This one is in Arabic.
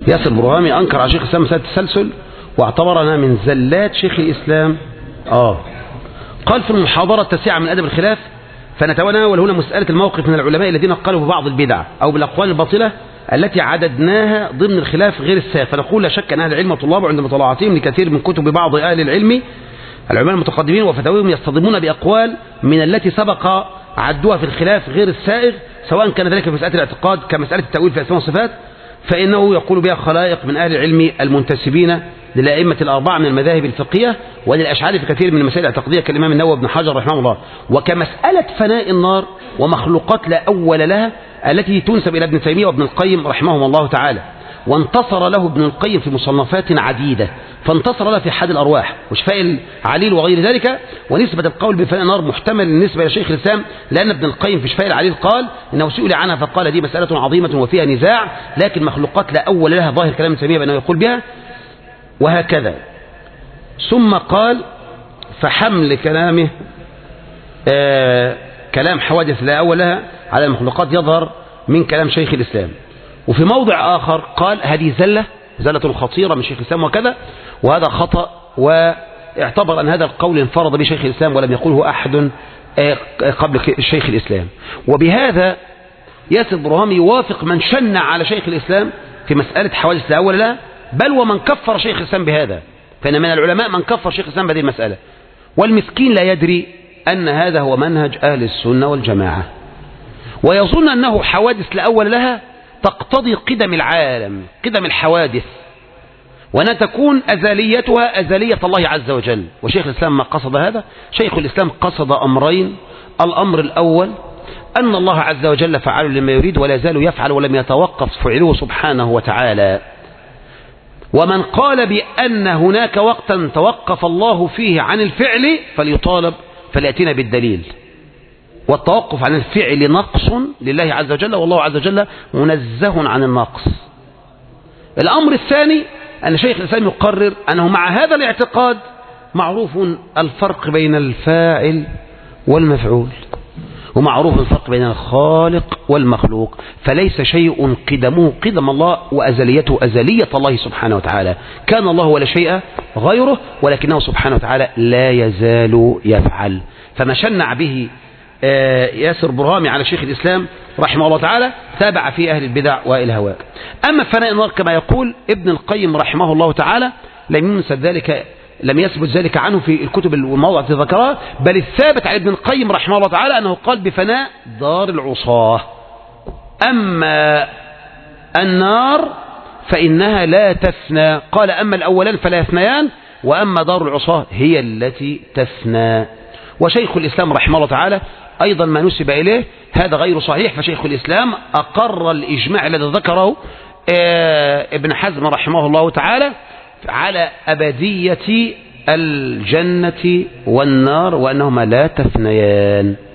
ياسر برهامي أنكر على شيخ الإسلام مسألة التسلسل واعتبرنا من زلات شيخ الإسلام. قال في المحاضرة التاسعة من أدب الخلاف: فنتناول هنا مسألة الموقف من العلماء الذين قالوا ببعض البدع أو بالأقوال الباطلة التي عددناها ضمن الخلاف غير السائغ. فنقول لا شك أن أهل العلم وطلابه عند مطالعتهم لكثير من كتب بعض أهل العلم العلماء المتقدمين وفتاويهم يصطدمون بأقوال من التي سبق عدوها في الخلاف غير السائغ، سواء كان ذلك في مسألة الاعتقاد كمسألة التأويل في الأسماء والصفات، فإنه يقول بها خلائق من أهل العلم المنتسبين للأئمة الأربعة من المذاهب الفقهية وللأشعار في كثير من المسائل الاعتقادية كالإمام النووي بن حجر رحمه الله. وكمسألة فناء النار ومخلوقات لا أول لها التي تنسب إلى ابن تيمية وابن القيم رحمهم الله تعالى، وانتصر له ابن القيم في مصنفات عديدة، فانتصر له في حد الأرواح وشفاء العليل وغير ذلك. ونسبة القول بفناء النار محتمل بالنسبة لشيخ الإسلام، لأن ابن القيم في شفاء العليل قال إنه سئل عنها فقال دي مسألة عظيمة وفيها نزاع، لكن مخلوقات لا أول لها، ظاهر كلام ابن تيمية بأنه يقول بها وهكذا. ثم قال: فحمل كلامه كلام حوادث لا أول لها على المخلوقات يظهر من كلام شيخ الإسلام. وفي موضع آخر قال: هذه زلة خطيرة من شيخ الإسلام وكذا، وهذا خطأ، واعتبر أن هذا القول انفرد به شيخ الإسلام ولم يقوله أحد قبل شيخ الإسلام. وبهذا ياسر برهامي يوافق من شنع على شيخ الإسلام في مسألة حوادث لا أول لها، بل ومن كفر شيخ الإسلام بهذا، فإن من العلماء من كفر شيخ الإسلام بهذه المسألة، والمسكين لا يدري أن هذا هو منهج أهل السنة والجماعة، ويظن أنه حوادث لا أول لها تقتضي قدم العالم، قدم الحوادث، وأن تكون أزليتها أزلية الله عز وجل. وشيخ الإسلام ما قصد هذا، شيخ الإسلام قصد أمرين: الأمر الأول أن الله عز وجل فعال لما يريد ولا يزال يفعل ولم يتوقف فعله سبحانه وتعالى. ومن قال بأن هناك وقتا توقف الله فيه عن الفعل فليطالب فليأتينا بالدليل. والتوقف عن الفعل نقص لله عز وجل، والله عز وجل منزه عن النقص. الأمر الثاني أن شيخ الإسلام يقرر أنه مع هذا الاعتقاد معروف الفرق بين الفاعل والمفعول، ومعروف الفرق بين الخالق والمخلوق، فليس شيء قدمه قدم الله وأزليته أزلية الله سبحانه وتعالى. كان الله ولا شيء غيره، ولكنه سبحانه وتعالى لا يزال يفعل. فما شنع به ياسر برهامي على شيخ الإسلام رحمه الله تعالى تابع في أهل البدع والهواء. أما فناء النار كما يقول ابن القيم رحمه الله تعالى لم يثبت ذلك عنه في الكتب والموضع التي ذكرها، بل الثابت عن ابن القيم رحمه الله تعالى أنه قال بفناء دار العصاة. أما النار فإنها لا تفنى، قال أما الأولان فلا يفنيان، وأما دار العصاة هي التي تفنى. وشيخ الإسلام رحمه الله تعالى أيضا ما نسب إليه هذا غير صحيح، فشيخ الإسلام أقر الإجماع الذي ذكره ابن حزم رحمه الله تعالى على أبدية الجنة والنار وأنهما لا تفنيان.